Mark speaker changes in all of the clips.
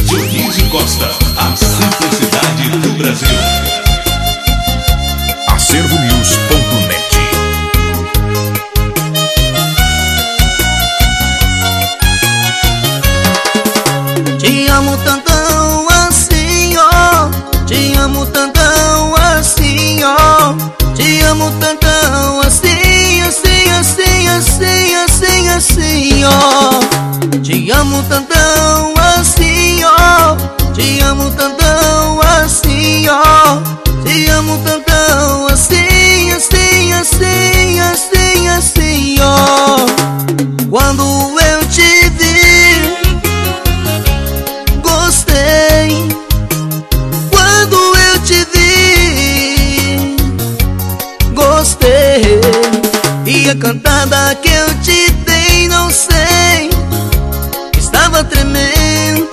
Speaker 1: Dionísio Costa, a simplicidade do Brasil.
Speaker 2: Acervonews.net.
Speaker 3: Te amo tantão assim, ó. Te amo tantão assim, ó. Te amo tantão assim, assim, assim, assim, assim, assim, ó. Te amo tantão assim, ó. Te amo tantão assim, ó. Te amo tantão assim, assim, assim, assim, assim, ó. Quando eu te vi, gostei. Quando eu te vi, gostei. E a cantada que eu te dei, não sei, estava tremendo.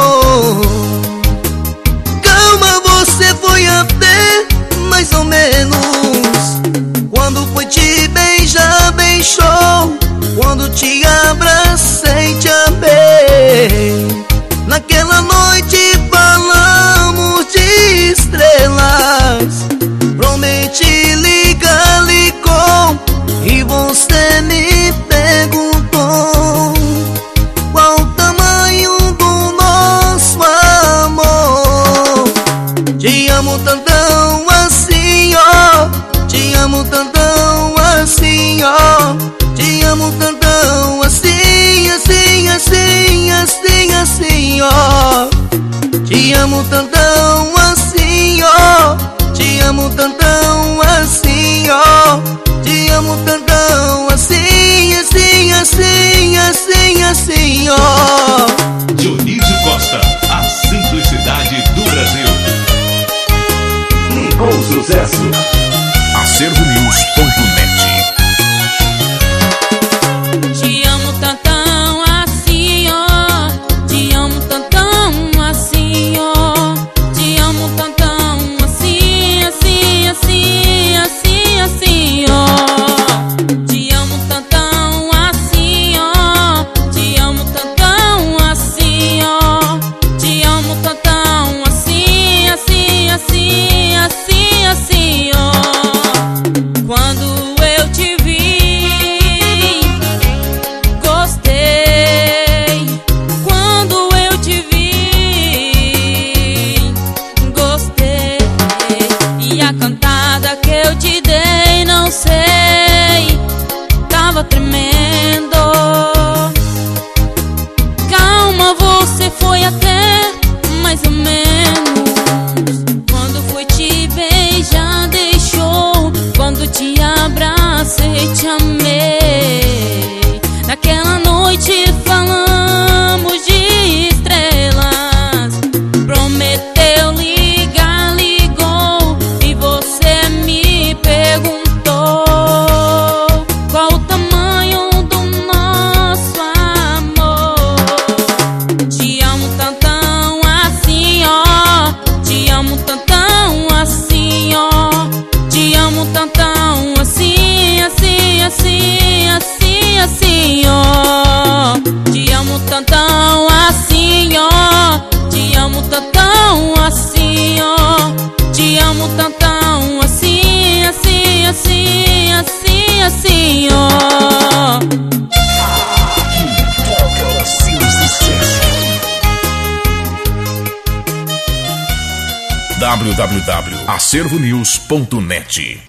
Speaker 3: Calma, você foi até mais ou menos. Quando fui te beijar, bem show. Quando te abracei, te amei. Naquela noite falamos de estrelas. Prometi ligar, ligou. E você me perguntou qual o tamanho do nosso amor. Te amo tantão assim, ó. Te amo tantão assim, ó. Te amo tantão assim, assim, assim, assim, assim, ó. Te amo tantão assim, ó. Te amo tantão assim, ó. Te amo tantão assim, assim, assim, assim, assim, ó.
Speaker 1: Dionísio Costa, a simplicidade do Brasil.
Speaker 2: Com sucesso. Acervonews.net.
Speaker 4: Te amo tantão assim, ó. Te amo tantão assim, ó. Te amo tantão assim, assim, assim, assim, assim, ó. Te amo tantão assim, ó. Te amo tantão assim, ó. Te amo tantão assim, assim, assim, assim, assim, ó. Quando eu te vi, gostei. Quando eu te vi, gostei. E a cantada que eu te dei, não sei, tava tremendo. Calma, você foi até mais ou menos. Quando fui te beijar, deixou. Quando te abracei, te amei. Naquela noite falamos de estrelas. Prometeu ligar, ligou. E você me perguntou qual o tamanho do nosso amor. Te amo tantão assim, ó. Te amo tantão assim, ó. Te amo tantão assim, assim, assim, assim, assim, ó. Te amo tantão assim, ó. Te amo tantão assim, ó. Te amo tantão assim, assim, assim, assim, assim, ó.
Speaker 2: Toca os seus sucessos. www.acervonews.net